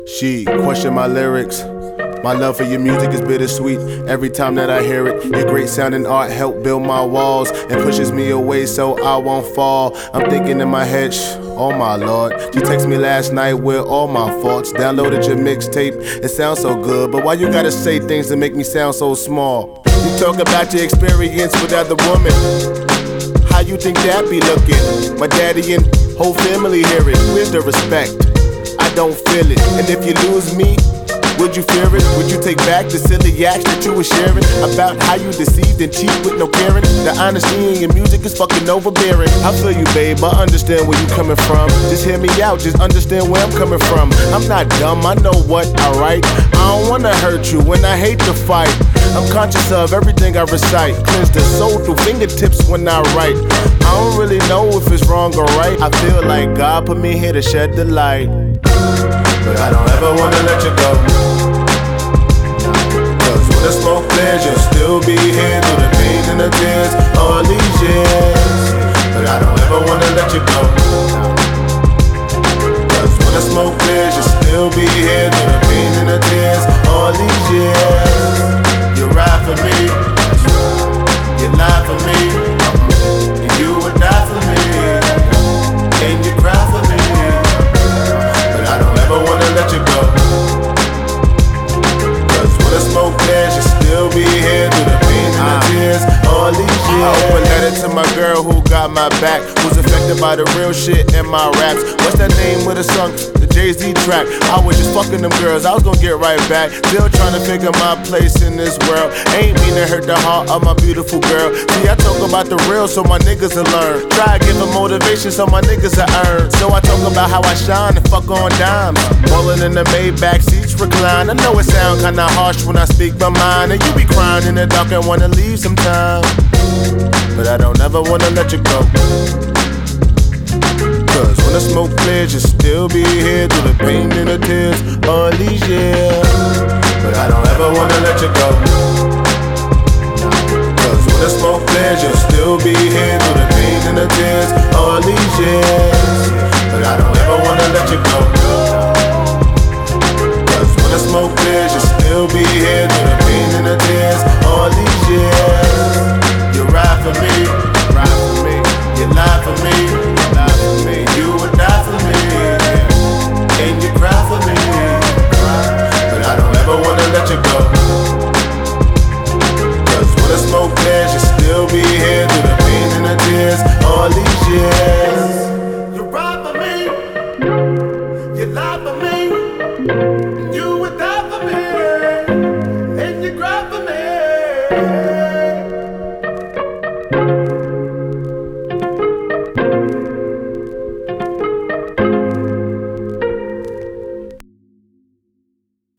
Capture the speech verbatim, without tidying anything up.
She question my lyrics. My love for your music is bittersweet every time that I hear it. Your great sounding art helped build my walls and pushes me away so I won't fall. I'm thinking in my head, shh, oh my lord. You text me last night with all my faults. Downloaded your mixtape, it sounds so good, but why you gotta say things that make me sound so small? You talk about your experience with other women. How you think that be looking? My daddy and whole family hear it. Where's the respect? I don't feel it. And if you lose me, would you fear it? Would you take back the silly acts that you were sharing about how you deceived and cheat with no caring? The honesty in your music is fucking overbearing. I feel you, babe, I understand where you coming from. Just hear me out, just understand where I'm coming from. I'm not dumb, I know what I write. I don't wanna hurt you when I hate to fight. I'm conscious of everything I recite. Cleanse the soul through fingertips when I write. I don't really know if it's wrong or right. I feel like God put me here to shed the light, but I don't ever wanna let you go. Cause when the smoke clears, you'll still be here through the pain and the tears all these years. But I don't ever wanna let you go. Cause when the smoke clears, you'll still be here through the pain and the tears all these years. You ride for me, you lie for me, and you would die for me, and you cry for me. But I don't ever wanna let you go. Cause when the smoke clears, you'll still be here through the pain and the tears all these years. I open letter to my girl who got my back, who's affected by the real shit in my raps. What's that name with a song? The Jay-Z track. I was just fucking them girls, I was gonna get right back. Still trying to figure my place in this world. Ain't mean to hurt the heart of my beautiful girl. See, I talk about the real so my niggas will learn. Try to give them motivation so my niggas will earn. So I talk about how I shine and fuck on dimes. Rolling in the Maybach seats recline. I know it sound kinda harsh when I speak my mind, and you be crying in the dark and wanna leave sometime. But I don't ever wanna let you go. Cause when the smoke clears, you'll still be here through the pain and the tears all these years. But I don't ever wanna let you go. Cause when the smoke clears, you'll still be here through the pain and the tears all these years. But I don't ever wanna let you go. Cause when the smoke clears, you'll still be here through the pain and the tears all these years. You ride for me, ride for me, you lie for me, lie for me, you would die for me, and you cry for me. But I don't ever wanna let you go. Cause when the smoke clears, you'll still be here through the pain and the tears all these years. You ride for me, you lie for me, you would die for me, and you cry for me.